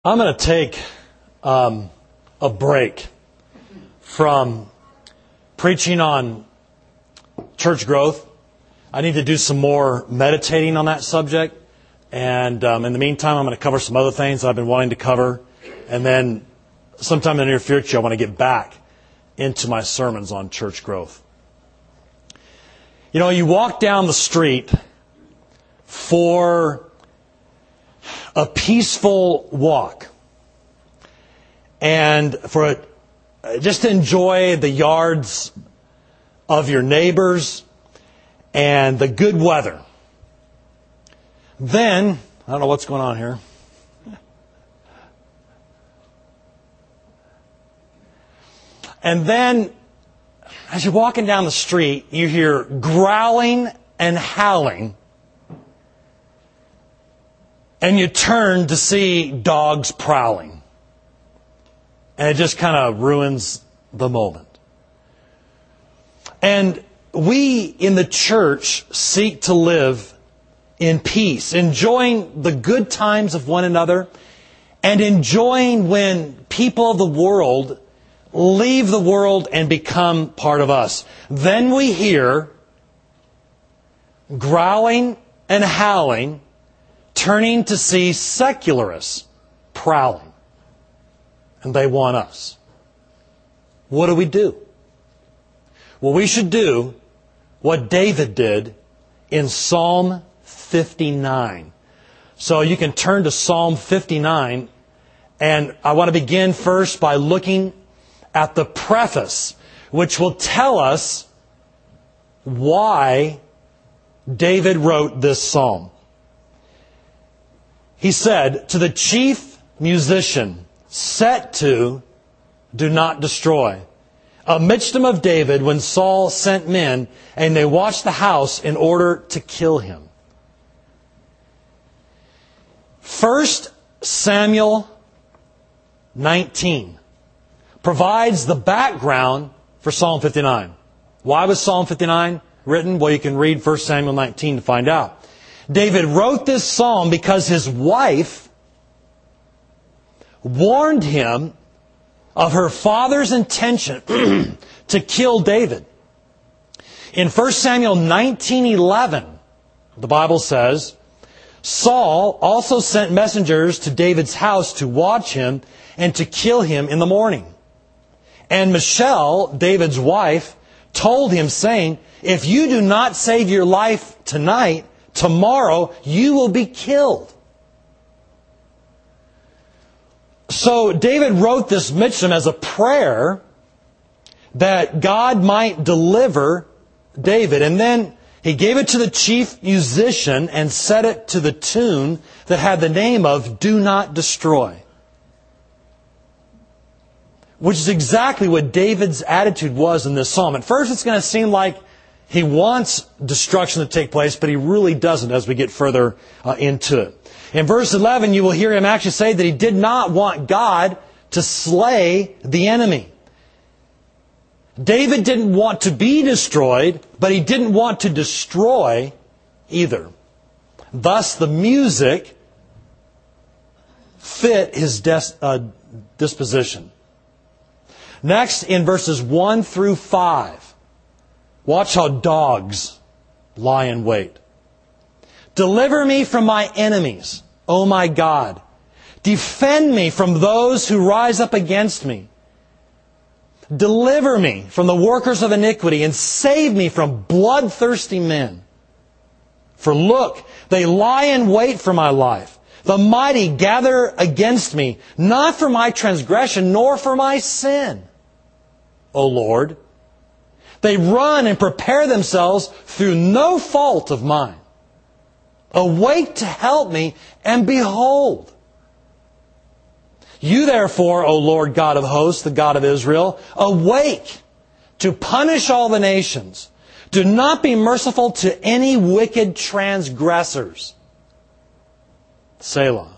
I'm going to take a break from preaching on church growth. I need to do some more meditating on that subject. And in the meantime, I'm going to cover some other things I've been wanting to cover. And then sometime in the near future, I want to get back into my sermons on church growth. You know, you walk down the street for a peaceful walk and just to enjoy the yards of your neighbors and the good weather. Then, I don't know what's going on here. And then, as you're walking down the street, you hear growling and howling. And you turn to see dogs prowling. And it just kind of ruins the moment. And we in the church seek to live in peace, enjoying the good times of one another, and enjoying when people of the world leave the world and become part of us. Then we hear growling and howling, turning to see secularists prowling. And they want us. What do we do? Well, we should do what David did in Psalm 59. So you can turn to Psalm 59, and I want to begin first by looking at the preface, which will tell us why David wrote this psalm. He said, "To the chief musician, set to, do not destroy. A Michtam of David when Saul sent men, and they watched the house in order to kill him." 1 Samuel 19 provides the background for Psalm 59. Why was Psalm 59 written? Well, you can read 1 Samuel 19 to find out. David wrote this psalm because his wife warned him of her father's intention to kill David. In 1 Samuel 19:11, the Bible says, Saul also sent messengers to David's house to watch him and to kill him in the morning. And Michal, David's wife, told him, saying, "If you do not save your life tonight, tomorrow you will be killed." So David wrote this Michtam as a prayer that God might deliver David. And then he gave it to the chief musician and set it to the tune that had the name of "Do Not Destroy," which is exactly what David's attitude was in this psalm. At first it's going to seem like he wants destruction to take place, but he really doesn't as we get further into it. In verse 11, you will hear him actually say that he did not want God to slay the enemy. David didn't want to be destroyed, but he didn't want to destroy either. Thus, the music fit his disposition. Next, in verses 1 through 5, watch how dogs lie in wait. "Deliver me from my enemies, O my God. Defend me from those who rise up against me. Deliver me from the workers of iniquity and save me from bloodthirsty men. For look, they lie in wait for my life. The mighty gather against me, not for my transgression, nor for my sin. O Lord, they run and prepare themselves through no fault of mine. Awake to help me, and behold. You therefore, O Lord God of hosts, the God of Israel, awake to punish all the nations. Do not be merciful to any wicked transgressors." Selah.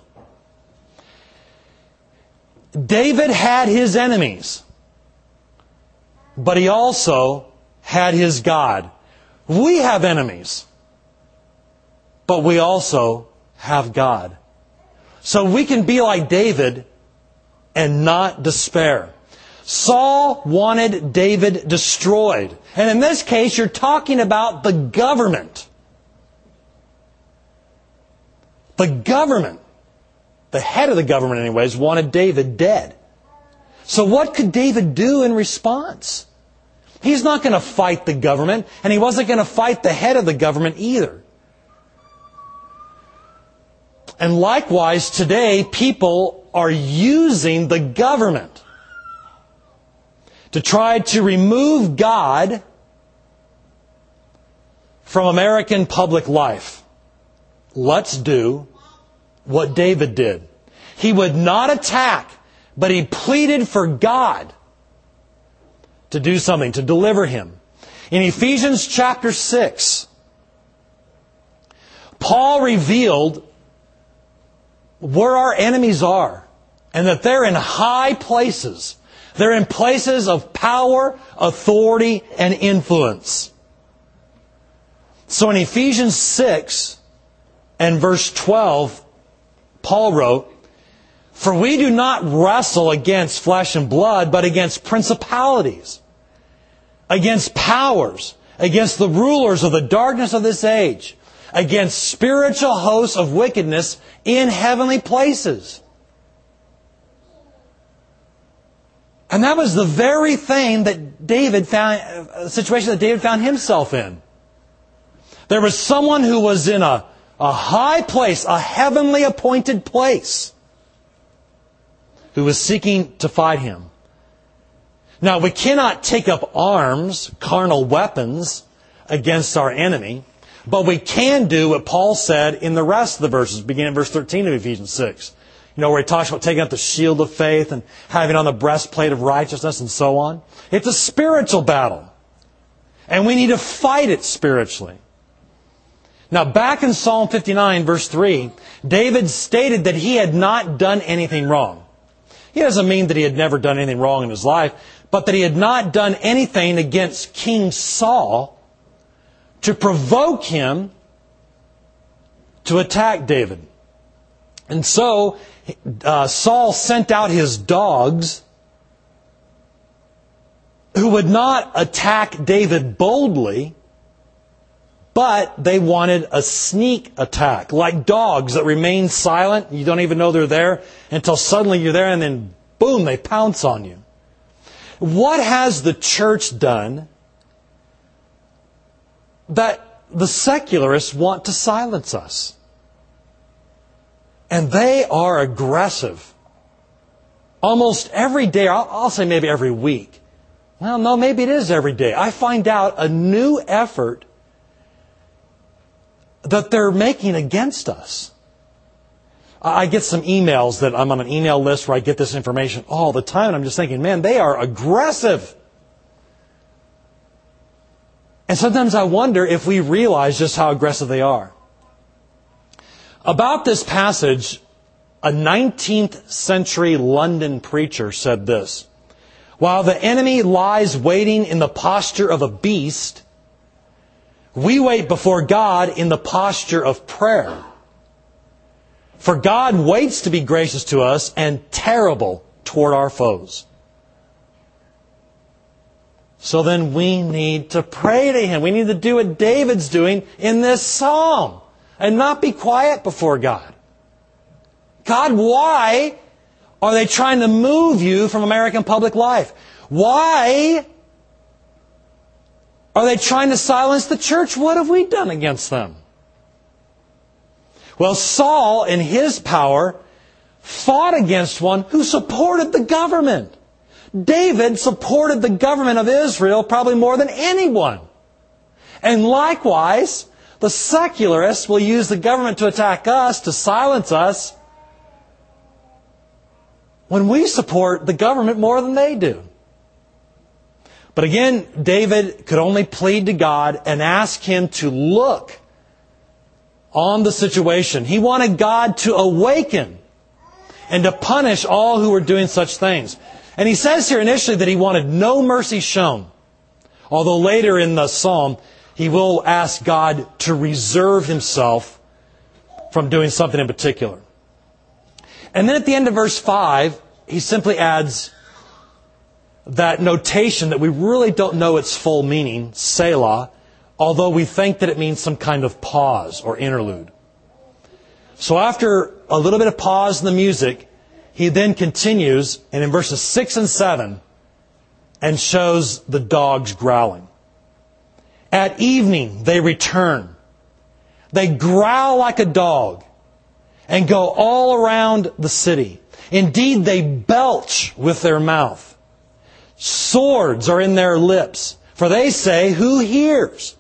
David had his enemies, but he also had his God. We have enemies, but we also have God. So we can be like David and not despair. Saul wanted David destroyed. And in this case, you're talking about the government. The government, the head of the government anyways, wanted David dead. So what could David do in response? He's not going to fight the government, and he wasn't going to fight the head of the government either. And likewise, today, people are using the government to try to remove God from American public life. Let's do what David did. He would not attack, but he pleaded for God to do something, to deliver him. In Ephesians chapter 6, Paul revealed where our enemies are, and that they're in high places. They're in places of power, authority, and influence. So in Ephesians 6 and verse 12, Paul wrote, "For we do not wrestle against flesh and blood, but against principalities, against powers, against the rulers of the darkness of this age, against spiritual hosts of wickedness in heavenly places." And that was the very thing that David found, a situation that David found himself in. There was someone who was in a high place, a heavenly appointed place, who was seeking to fight him. Now, we cannot take up arms, carnal weapons, against our enemy, but we can do what Paul said in the rest of the verses, beginning in verse 13 of Ephesians 6. You know, where he talks about taking up the shield of faith and having on the breastplate of righteousness and so on. It's a spiritual battle. And we need to fight it spiritually. Now, back in Psalm 59, verse 3, David stated that he had not done anything wrong. He doesn't mean that he had never done anything wrong in his life, but that he had not done anything against King Saul to provoke him to attack David. And so, Saul sent out his dogs who would not attack David boldly, but they wanted a sneak attack, like dogs that remain silent. You don't even know they're there until suddenly you're there and then boom, they pounce on you. What has the church done that the secularists want to silence us? And they are aggressive. Almost every day, I'll say maybe every week. Well, no, maybe it is every day. I find out a new effort that they're making against us. I get some emails that I'm on an email list where I get this information all the time, and I'm just thinking, man, they are aggressive. And sometimes I wonder if we realize just how aggressive they are. About this passage, a 19th century London preacher said this: "While the enemy lies waiting in the posture of a beast, we wait before God in the posture of prayer. For God waits to be gracious to us and terrible toward our foes." So then we need to pray to Him. We need to do what David's doing in this psalm and not be quiet before God. God, why are they trying to move you from American public life? Why are they trying to silence the church? What have we done against them? Well, Saul, in his power, fought against one who supported the government. David supported the government of Israel probably more than anyone. And likewise, the secularists will use the government to attack us, to silence us, when we support the government more than they do. But again, David could only plead to God and ask Him to look on the situation. He wanted God to awaken and to punish all who were doing such things. And he says here initially that he wanted no mercy shown. Although later in the psalm, he will ask God to reserve Himself from doing something in particular. And then at the end of verse 5, he simply adds that notation that we really don't know its full meaning, Selah, although we think that it means some kind of pause or interlude. So after a little bit of pause in the music, he then continues, and in verses 6 and 7, and shows the dogs growling. At evening they return. They growl like a dog and go all around the city. Indeed, they belch with their mouth. Swords are in their lips, for they say, "Who hears?"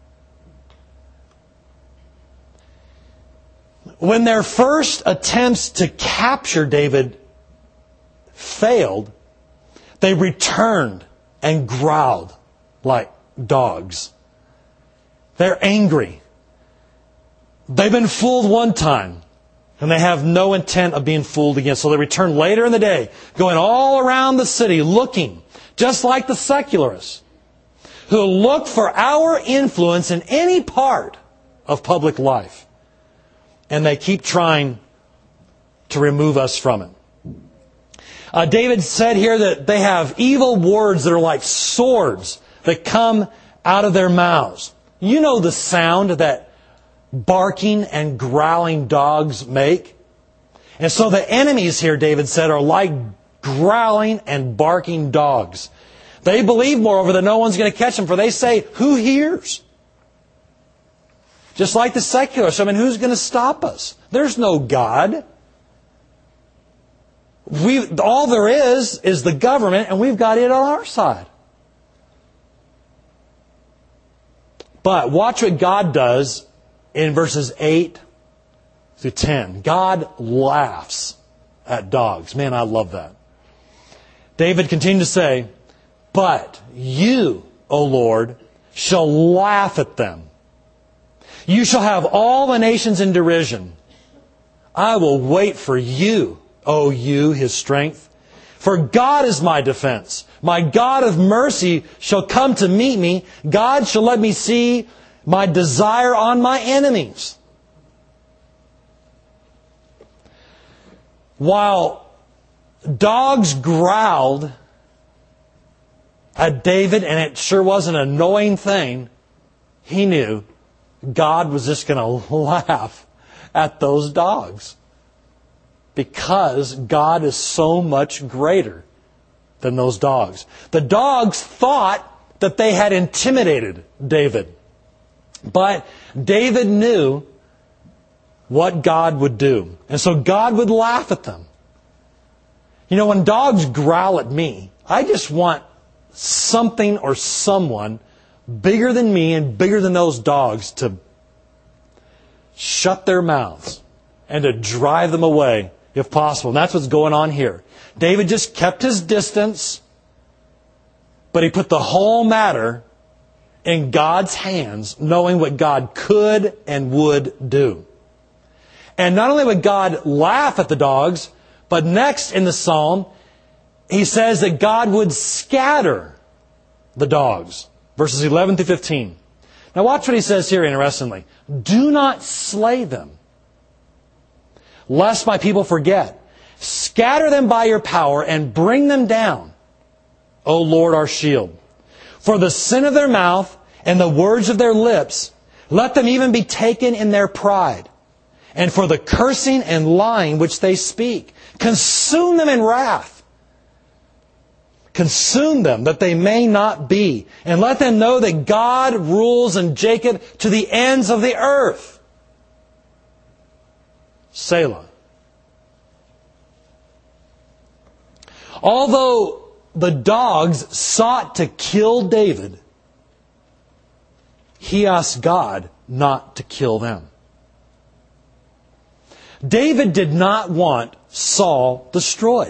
When their first attempts to capture David failed, they returned and growled like dogs. They're angry. They've been fooled one time, and they have no intent of being fooled again. So they return later in the day, going all around the city looking, just like the secularists, who look for our influence in any part of public life. And they keep trying to remove us from it. David said here that they have evil words that are like swords that come out of their mouths. You know the sound that barking and growling dogs make? And so the enemies here, David said, are like growling and barking dogs. They believe, moreover, that no one's going to catch them, for they say, "Who hears?" Just like the secularists. I mean, who's going to stop us? There's no God. All there is the government, and we've got it on our side. But watch what God does in verses 8 through 10. God laughs at dogs. Man, I love that. David continued to say, "But you, O Lord, shall laugh at them. You shall have all the nations in derision. I will wait for you, O you, his strength. For God is my defense. My God of mercy shall come to meet me. God shall let me see my desire on my enemies." While dogs growled at David, and it sure was an annoying thing, he knew God was just going to laugh at those dogs, because God is so much greater than those dogs. The dogs thought that they had intimidated David, but David knew what God would do. And so God would laugh at them. You know, when dogs growl at me, I just want something or someone bigger than me and bigger than those dogs to shut their mouths and to drive them away if possible. And that's what's going on here. David just kept his distance, but he put the whole matter in God's hands, knowing what God could and would do. And not only would God laugh at the dogs, but next in the psalm, he says that God would scatter the dogs. Verses 11 through 15. Now watch what he says here, interestingly. "Do not slay them, lest my people forget. Scatter them by your power and bring them down, O Lord our shield. For the sin of their mouth and the words of their lips, let them even be taken in their pride. And for the cursing and lying which they speak, consume them in wrath. Consume them, that they may not be. And let them know that God rules in Jacob to the ends of the earth." Selah. Although the dogs sought to kill David, he asked God not to kill them. David did not want Saul destroyed.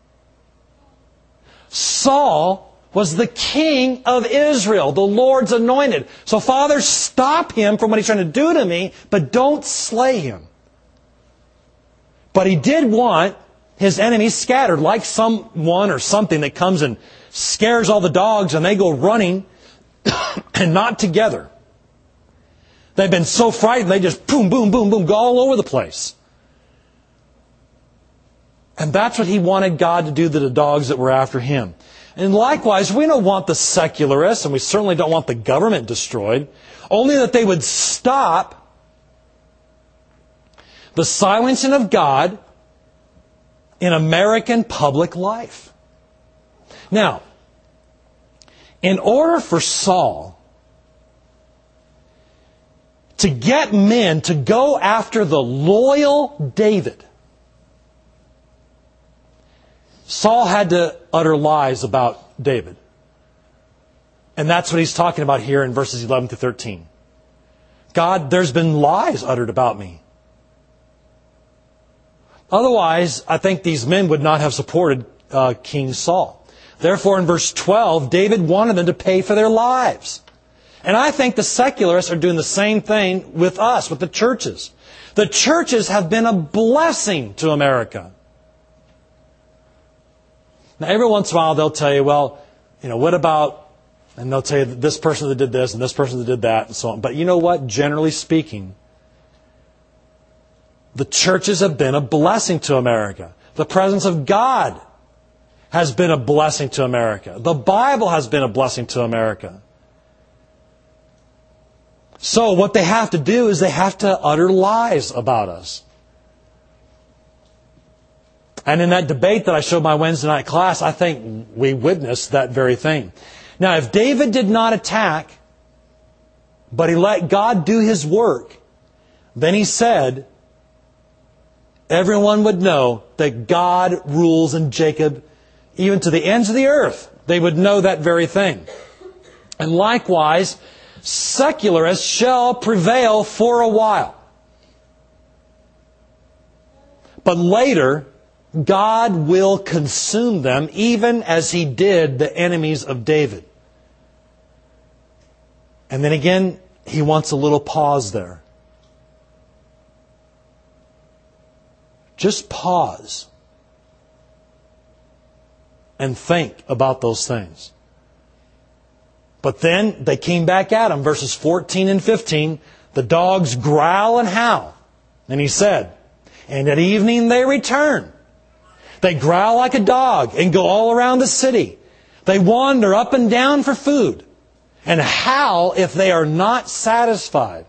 Saul was the king of Israel, the Lord's anointed. So, Father, stop him from what he's trying to do to me, but don't slay him. But he did want his enemies scattered, like someone or something that comes and scares all the dogs and they go running and not together. They've been so frightened, they just boom, boom, boom, boom, go all over the place. And that's what he wanted God to do to the dogs that were after him. And likewise, we don't want the secularists, and we certainly don't want the government destroyed, only that they would stop the silencing of God in American public life. Now, in order for Saul to get men to go after the loyal David, Saul had to utter lies about David. And that's what he's talking about here in verses 11 to 13. God, there's been lies uttered about me. Otherwise, I think these men would not have supported King Saul. Therefore, in verse 12, David wanted them to pay for their lives. And I think the secularists are doing the same thing with us, with the churches. The churches have been a blessing to America. Now, every once in a while, they'll tell you, well, what about, and they'll tell you this person that did this and this person that did that and so on. But you know what? Generally speaking, the churches have been a blessing to America. The presence of God has been a blessing to America. The Bible has been a blessing to America. So what they have to do is they have to utter lies about us. And in that debate that I showed my Wednesday night class, I think we witnessed that very thing. Now, if David did not attack, but he let God do His work, then he said, everyone would know that God rules in Jacob, even to the ends of the earth. They would know that very thing. And likewise, secularists shall prevail for a while. But later, God will consume them, even as He did the enemies of David. And then again, He wants a little pause there. Just pause and think about those things. But then they came back at him, verses 14 and 15. The dogs growl and howl. And he said, and at evening they return. They growl like a dog and go all around the city. They wander up and down for food and howl if they are not satisfied.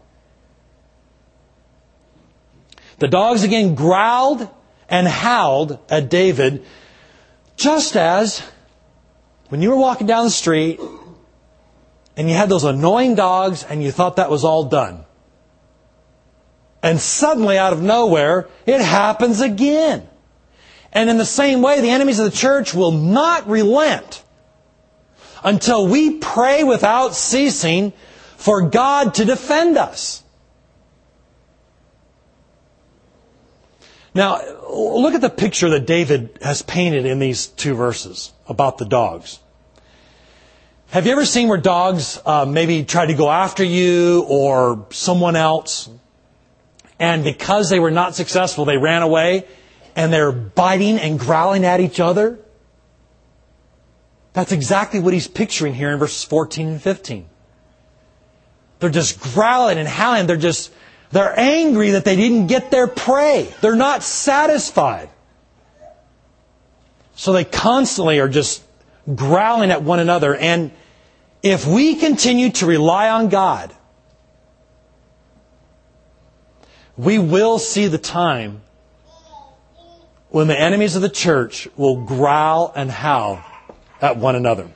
The dogs again growled and howled at David, just as when you were walking down the street and you had those annoying dogs and you thought that was all done. And suddenly, out of nowhere, it happens again. And in the same way, the enemies of the church will not relent until we pray without ceasing for God to defend us. Now, look at the picture that David has painted in these two verses about the dogs. Have you ever seen where dogs maybe try to go after you or someone else, and because they were not successful, they ran away, and they're biting and growling at each other? That's exactly what he's picturing here in verses 14 and 15. They're just growling and howling. They're angry that they didn't get their prey. They're not satisfied. So they constantly are just growling at one another. And if we continue to rely on God, we will see the time when the enemies of the church will growl and howl at one another.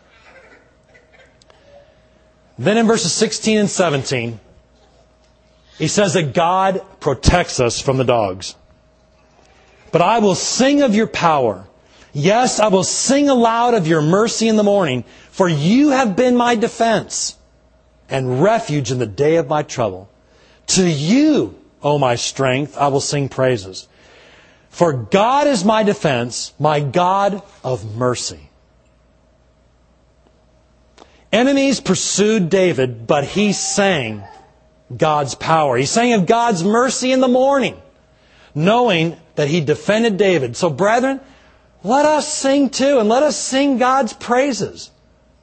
Then in verses 16 and 17, he says that God protects us from the dogs. But I will sing of your power. Yes, I will sing aloud of your mercy in the morning, for you have been my defense and refuge in the day of my trouble. To you, O my strength, I will sing praises. For God is my defense, my God of mercy. Enemies pursued David, but he sang God's power. He sang of God's mercy in the morning, knowing that He defended David. So brethren, let us sing too, and let us sing God's praises.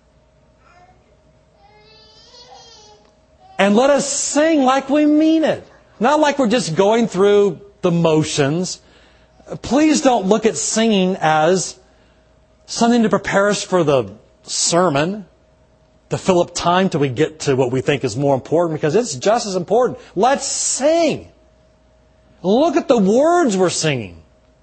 And let us sing like we mean it. Not like we're just going through the motions. Please don't look at singing as something to prepare us for the sermon, to fill up time till we get to what we think is more important, because it's just as important. Let's sing. Look at the words we're singing.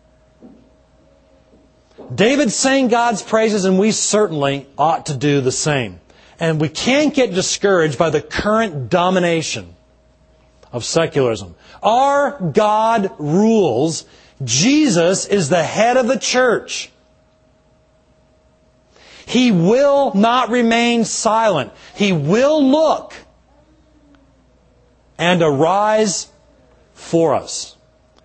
David sang God's praises, and we certainly ought to do the same. And we can't get discouraged by the current domination of secularism. Our God rules. Jesus is the head of the church. He will not remain silent. He will look and arise for us.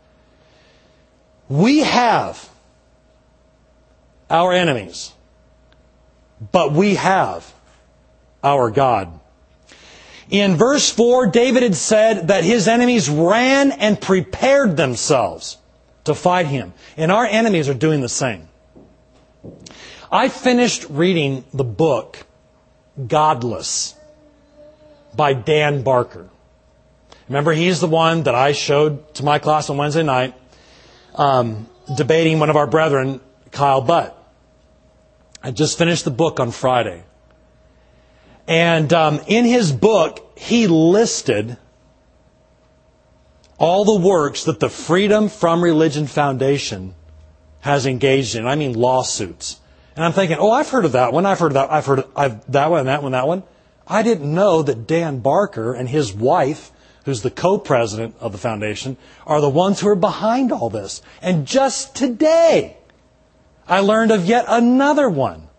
We have our enemies, but we have our God. In verse 4, David had said that his enemies ran and prepared themselves to fight him. And our enemies are doing the same. I finished reading the book Godless by Dan Barker. Remember, he's the one that I showed to my class on Wednesday night, debating one of our brethren, Kyle Butt. I just finished the book on Friday. And in his book, he listed all the works that the Freedom from Religion Foundation has engaged in. I mean lawsuits. And I'm thinking, oh, I've heard of that one. I've heard of that. I've heard of that one, that one, that one. I didn't know that Dan Barker and his wife, who's the co-president of the foundation, are the ones who are behind all this. And just today, I learned of yet another one.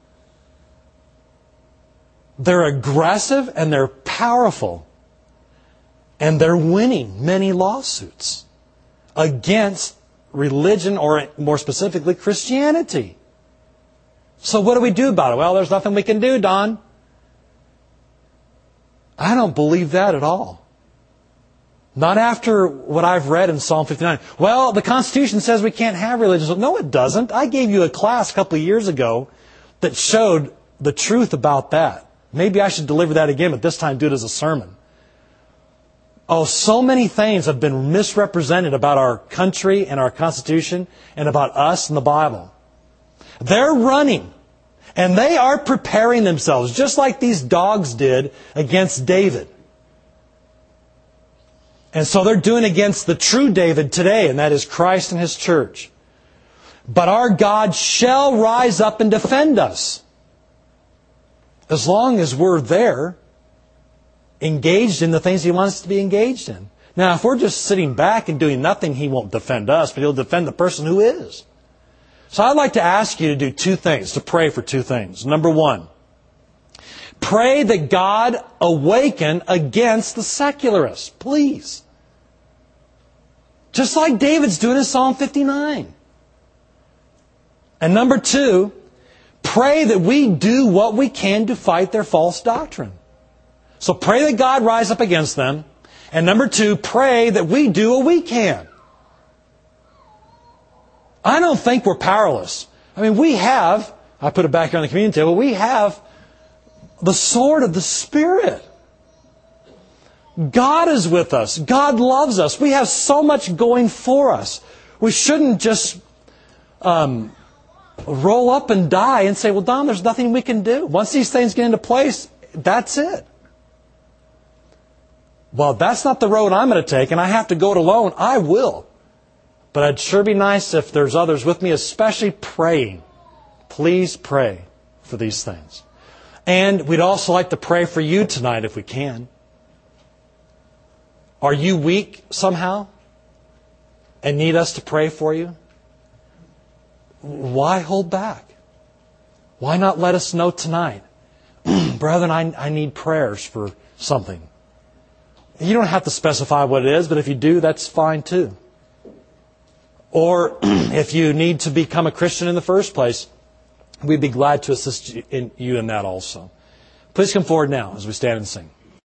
They're aggressive and they're powerful. And they're winning many lawsuits against religion, or more specifically, Christianity. So what do we do about it? Well, there's nothing we can do, Don. I don't believe that at all. Not after what I've read in Psalm 59. Well, the Constitution says we can't have religion. No, it doesn't. I gave you a class a couple of years ago that showed the truth about that. Maybe I should deliver that again, but this time do it as a sermon. Oh, so many things have been misrepresented about our country and our Constitution and about us and the Bible. They're running, and they are preparing themselves, just like these dogs did against David. And so they're doing against the true David today, and that is Christ and His church. But our God shall rise up and defend us. As long as we're there, engaged in the things He wants us to be engaged in. Now, if we're just sitting back and doing nothing, He won't defend us, but He'll defend the person who is. So I'd like to ask you to do two things, to pray for two things. Number one, pray that God awaken against the secularists, please. Just like David's doing in Psalm 59. And number two, pray that we do what we can to fight their false doctrine. So pray that God rise up against them. And number two, pray that we do what we can. I don't think we're powerless. I mean, we have, I put it back here on the community table, we have the sword of the Spirit. God is with us. God loves us. We have so much going for us. We shouldn't just roll up and die and say, well, Don, there's nothing we can do. Once these things get into place, that's it. Well, that's not the road I'm going to take, and I have to go it alone. I will. But it'd sure be nice if there's others with me, especially praying. Please pray for these things. And we'd also like to pray for you tonight if we can. Are you weak somehow and need us to pray for you? Why hold back? Why not let us know tonight? Brethren, I need prayers for something. You don't have to specify what it is, but if you do, that's fine too. Or if you need to become a Christian in the first place, we'd be glad to assist you in that also. Please come forward now as we stand and sing.